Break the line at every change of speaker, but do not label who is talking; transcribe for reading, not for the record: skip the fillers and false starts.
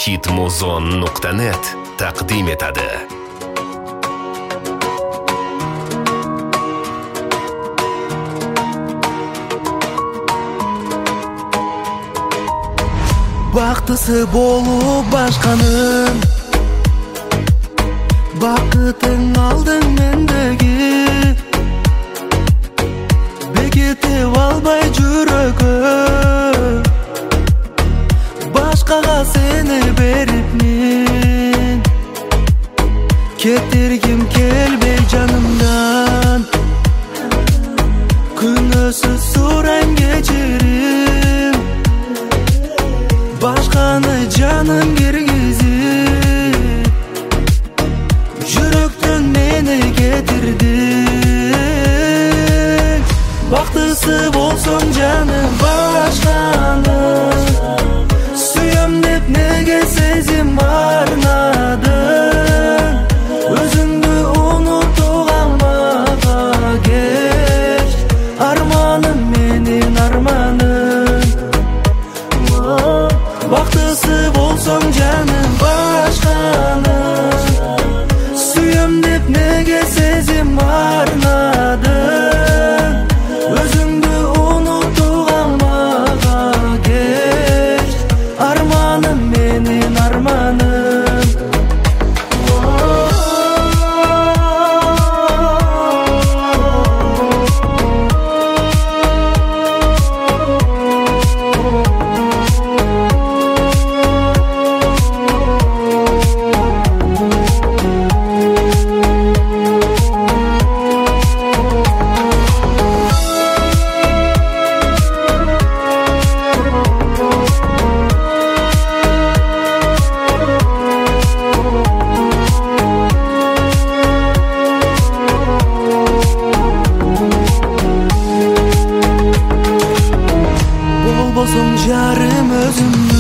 hitmuzon.net taqdim etadi.
Бактысы болуп башканын, бакытың алдың мендеги, бекитип албай жүрөгө, башкага сени берипмин, кетиргим келбей жанымдан, күнөөсүз сурайм кечирим, башканы жаным киргизип, жүрөктөн мени кетирдиң. Бактысы болсоң жаным башканы, сүйөм деп неге сезим арнадың, өзүңдү унутууга мага кеч, арманым менин арманым. Бактысы болсоң жаным башканы, сүйөм деп неге сезим арнадың, өзүңдү унутууга мага кеч, арманым менин арманым. Болбосоң жарым өзүм